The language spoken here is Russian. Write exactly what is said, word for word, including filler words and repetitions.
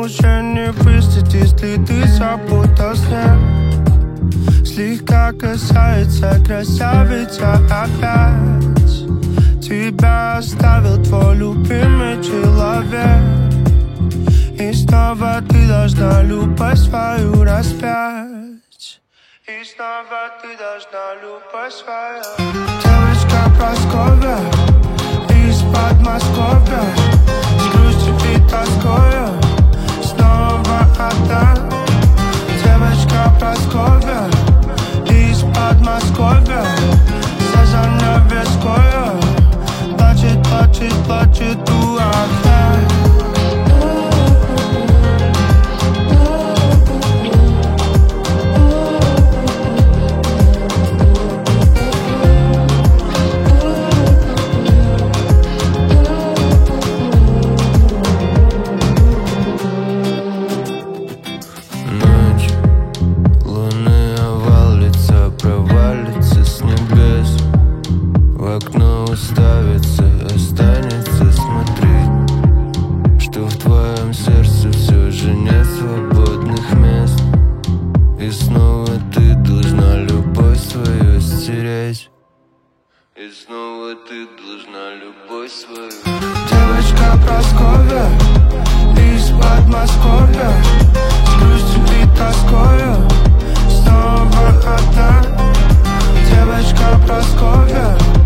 уже не выстоит, если ты запутал снег. Слегка касается красавица опять. Тебя оставил твой любимый человек. И снова ты должна любовь свою распять. И снова ты должна любовь свою. Девочка Прасковья из Подмосковья, с грустью и тоскою снова одна. Девочка Прасковья из Подмосковья, за занавескою плачет, плачет, плачет у окна. Уставится, останется смотреть, что в твоем сердце все же нет свободных мест. И снова ты должна любовь свою стереть. И снова ты должна любовь свою. Девочка Прасковья из Подмосковья, с грустью и тоскою снова одна. Девочка Прасковья